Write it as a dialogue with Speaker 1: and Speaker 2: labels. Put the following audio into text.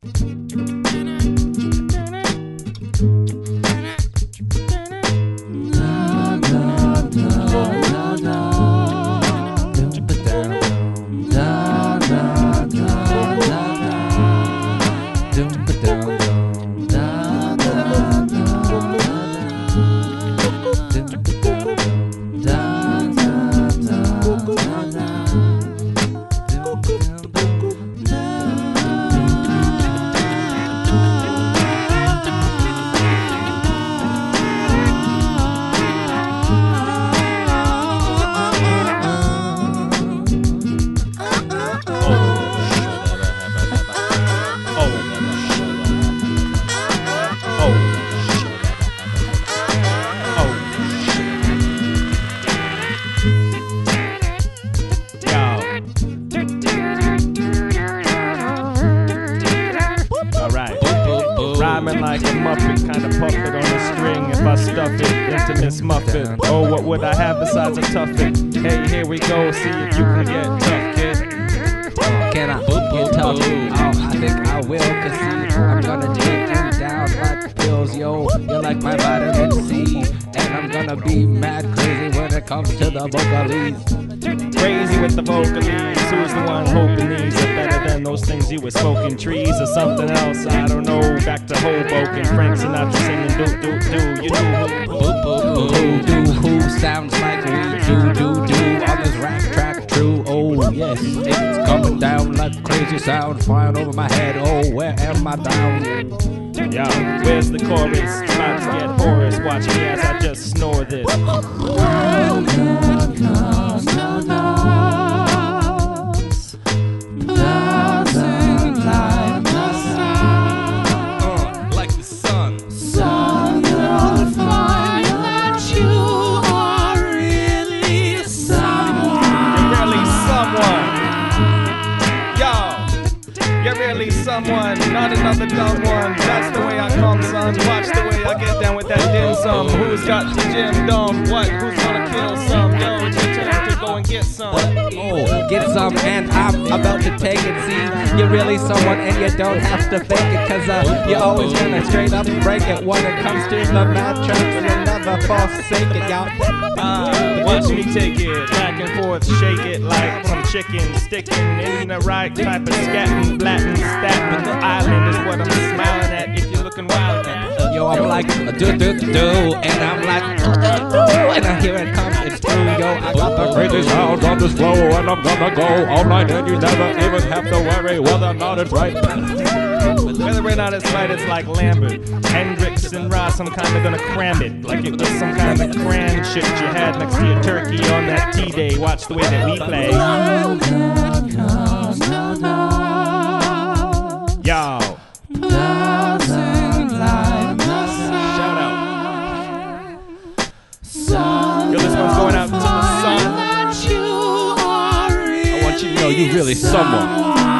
Speaker 1: Rhyming like a Muppet, kind of puppet on a string. If I stuff it into Miss Muffet, oh, what would I have besides a tuffet? Hey, here we go, see if you can get tough, kid.
Speaker 2: Can I get tough? Oh, I think I will, cause see, I'm gonna take you down like pills, yo. You're like my vitamin C, and I'm gonna be mad crazy when it comes to the vocalies.
Speaker 1: Crazy with the vocalies, who's the one hoping these are better than those things you were smoking? Trees or something else, I don't know. Back to Hoboken, Frank Sinatra singing do do do. You know
Speaker 2: who sounds like we do on this rap track, true. Oh yes, it's coming down like crazy sound flying over my head. Oh, where am I down?
Speaker 1: Yo, where's the chorus? About to get Horace, watch me as I just snore this. Someone, not another dumb one. That's the way I come, son. Watch the way I get down with that dim sum. Who's got the gym dumb? What? Who's gonna kill some? Yo, it's your turn to go and get some.
Speaker 2: Oh, get some, and I'm about to take it. See, you're really someone, and you don't have to fake it, cause you're always gonna straight up break it when it comes to the math tracks. You'll never forsake it, y'all.
Speaker 1: Watch me take it back and forth, shake it like some chicken, sticking in the right type of scatting, flatting, statin. The island is what I'm smiling at if you're looking wild at.
Speaker 2: Yo, I'm like do, and I'm like and here it comes, it's true, yo. I got the crazy sounds on this flow, and I'm gonna go all night, and you never even have to worry whether or not it's right.
Speaker 1: Whether or not it's right, it's like Lambert, Hendrix, and Ross. I'm kinda gonna cram it like it was some kind of grand shit you had next to your turkey on that T-Day. Watch the way that we play. Yo. Shout out. Yo, this one's going out to the sun. I want you to know you really someone.